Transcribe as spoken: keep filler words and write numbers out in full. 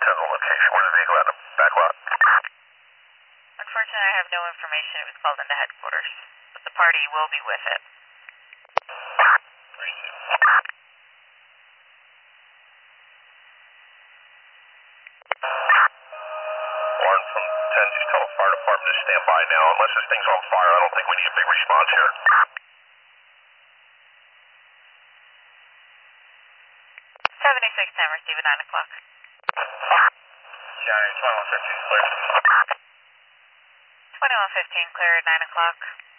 ten on location. Where's the vehicle at? Back lot? Unfortunately, I have no information. It was called into headquarters, but the party will be with it. Warren from ten, just tell the fire department to stand by now. Unless this thing's on fire, I don't think we need a big response here. seventy-six ten, receive at nine o'clock. Johnny, twenty-one fifteen clear. twenty-one fifteen, clear at nine o'clock.